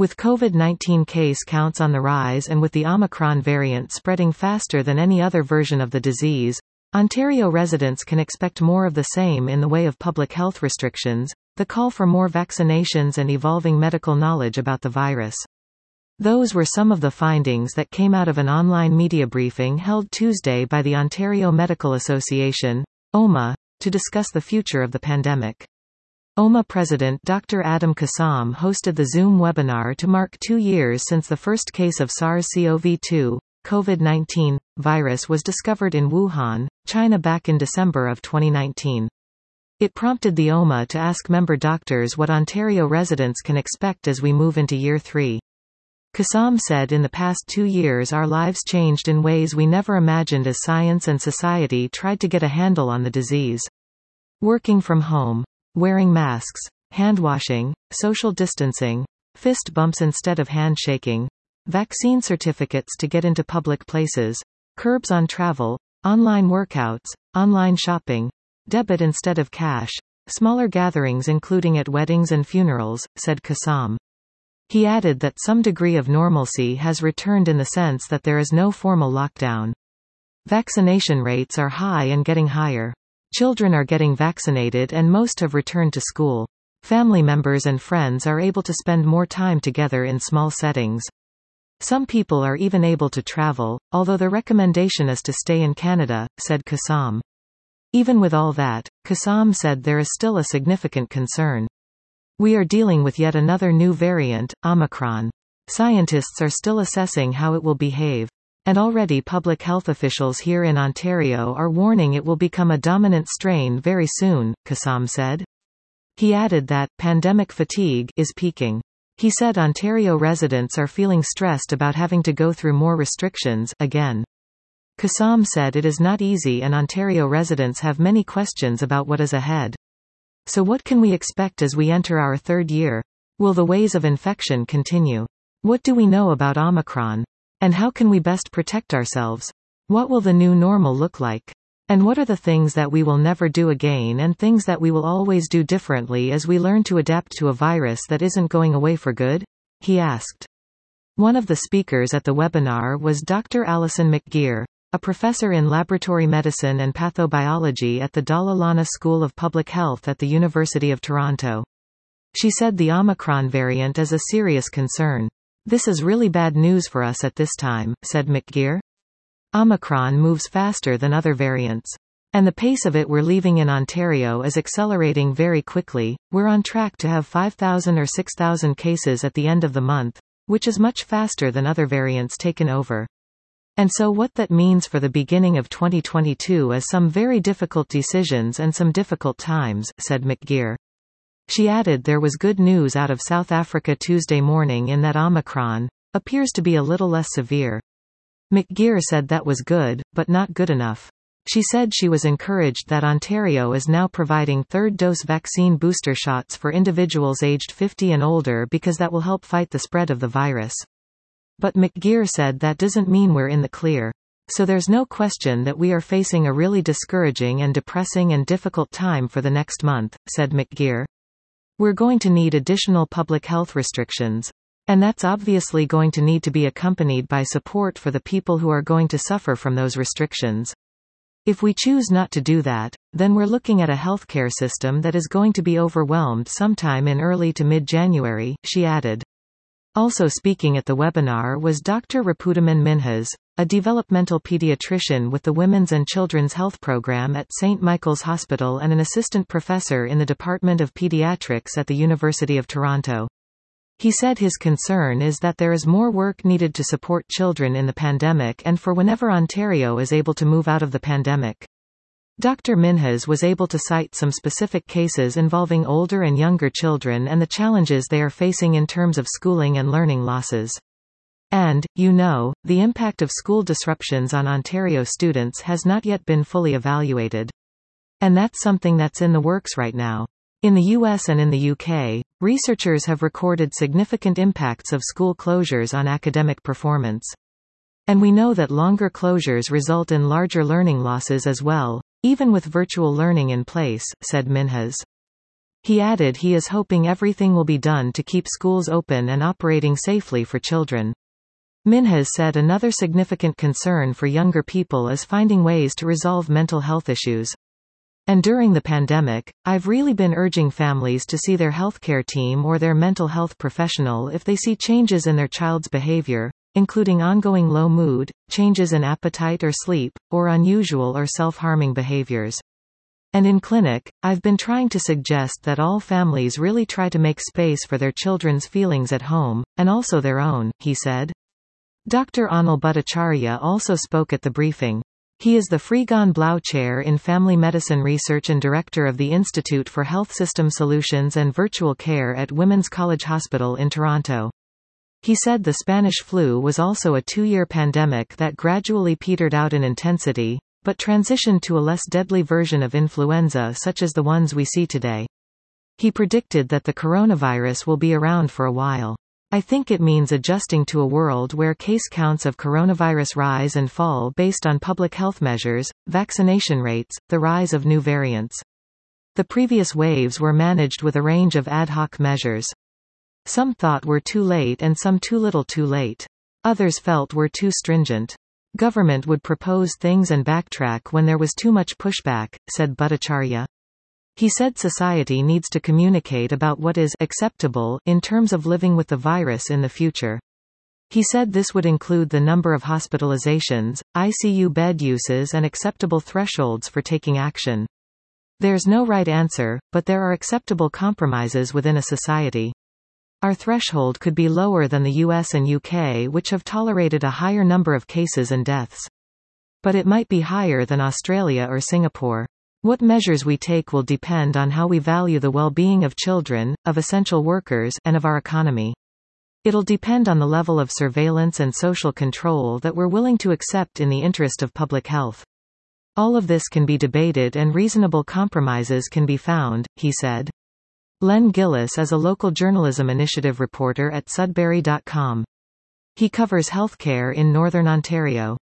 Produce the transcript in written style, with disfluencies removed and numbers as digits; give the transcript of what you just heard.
With COVID-19 case counts on the rise and with the Omicron variant spreading faster than any other version of the disease, Ontario residents can expect more of the same in the way of public health restrictions, the call for more vaccinations and evolving medical knowledge about the virus. Those were some of the findings that came out of an online media briefing held Tuesday by the Ontario Medical Association, OMA, to discuss the future of the pandemic. OMA President Dr. Adam Kassam hosted the Zoom webinar to mark 2 years since the first case of SARS-CoV-2, COVID-19, virus was discovered in Wuhan, China back in December of 2019. It prompted the OMA to ask member doctors what Ontario residents can expect as we move into Year 3. Kassam said in the past 2 years our lives changed in ways we never imagined as science and society tried to get a handle on the disease. Working from home, wearing masks, hand-washing, social distancing, fist bumps instead of handshaking, vaccine certificates to get into public places, curbs on travel, online workouts, online shopping, debit instead of cash, smaller gatherings including at weddings and funerals, said Kassam. He added that some degree of normalcy has returned in the sense that there is no formal lockdown. Vaccination rates are high and getting higher. Children are getting vaccinated and most have returned to school. Family members and friends are able to spend more time together in small settings. Some people are even able to travel, although the recommendation is to stay in Canada, said Kassam. Even with all that, Kassam said there is still a significant concern. We are dealing with yet another new variant, Omicron. Scientists are still assessing how it will behave. And already public health officials here in Ontario are warning it will become a dominant strain very soon, Kassam said. He added that pandemic fatigue is peaking. He said Ontario residents are feeling stressed about having to go through more restrictions, again. Kassam said it is not easy and Ontario residents have many questions about what is ahead. So what can we expect as we enter our 3rd year? Will the waves of infection continue? What do we know about Omicron? And how can we best protect ourselves? What will the new normal look like? And what are the things that we will never do again and things that we will always do differently as we learn to adapt to a virus that isn't going away for good? He asked. One of the speakers at the webinar was Dr. Alison McGeer, a professor in laboratory medicine and pathobiology at the Dalla Lana School of Public Health at the University of Toronto. She said the Omicron variant is a serious concern. This is really bad news for us at this time, said McGeer. Omicron moves faster than other variants. And the pace of it we're leaving in Ontario is accelerating very quickly. We're on track to have 5,000 or 6,000 cases at the end of the month, which is much faster than other variants taken over. And so what that means for the beginning of 2022 is some very difficult decisions and some difficult times, said McGeer. She added there was good news out of South Africa Tuesday morning in that Omicron appears to be a little less severe. McGeer said that was good, but not good enough. She said she was encouraged that Ontario is now providing 3rd-dose vaccine booster shots for individuals aged 50 and older because that will help fight the spread of the virus. But McGeer said that doesn't mean we're in the clear. So there's no question that we are facing a really discouraging and depressing and difficult time for the next month, said McGeer. We're going to need additional public health restrictions. And that's obviously going to need to be accompanied by support for the people who are going to suffer from those restrictions. If we choose not to do that, then we're looking at a healthcare system that is going to be overwhelmed sometime in early to mid-January, she added. Also speaking at the webinar was Dr. Ripudaman Minhas, a developmental pediatrician with the Women's and Children's Health Program at St. Michael's Hospital and an assistant professor in the Department of Pediatrics at the University of Toronto. He said his concern is that there is more work needed to support children in the pandemic and for whenever Ontario is able to move out of the pandemic. Dr. Minhas was able to cite some specific cases involving older and younger children and the challenges they are facing in terms of schooling and learning losses. And, the impact of school disruptions on Ontario students has not yet been fully evaluated. And that's something that's in the works right now. In the US and in the UK, researchers have recorded significant impacts of school closures on academic performance. And we know that longer closures result in larger learning losses as well, even with virtual learning in place, said Minhas. He added he is hoping everything will be done to keep schools open and operating safely for children. Minhas said another significant concern for younger people is finding ways to resolve mental health issues. And during the pandemic, I've really been urging families to see their healthcare team or their mental health professional if they see changes in their child's behavior, including ongoing low mood, changes in appetite or sleep, or unusual or self-harming behaviors. And in clinic, I've been trying to suggest that all families really try to make space for their children's feelings at home, and also their own, he said. Dr. Anil Bhattacharya also spoke at the briefing. He is the Freegan Blau Chair in Family Medicine Research and Director of the Institute for Health System Solutions and Virtual Care at Women's College Hospital in Toronto. He said the Spanish flu was also a 2-year pandemic that gradually petered out in intensity, but transitioned to a less deadly version of influenza such as the ones we see today. He predicted that the coronavirus will be around for a while. I think it means adjusting to a world where case counts of coronavirus rise and fall based on public health measures, vaccination rates, the rise of new variants. The previous waves were managed with a range of ad hoc measures. Some thought were too late and some too little too late. Others felt were too stringent. Government would propose things and backtrack when there was too much pushback, said Bhattacharya. He said society needs to communicate about what is acceptable in terms of living with the virus in the future. He said this would include the number of hospitalizations, ICU bed uses and acceptable thresholds for taking action. There's no right answer, but there are acceptable compromises within a society. Our threshold could be lower than the US and UK, which have tolerated a higher number of cases and deaths. But it might be higher than Australia or Singapore. What measures we take will depend on how we value the well-being of children, of essential workers, and of our economy. It'll depend on the level of surveillance and social control that we're willing to accept in the interest of public health. All of this can be debated and reasonable compromises can be found, he said. Len Gillis is a local journalism initiative reporter at Sudbury.com. He covers healthcare in Northern Ontario.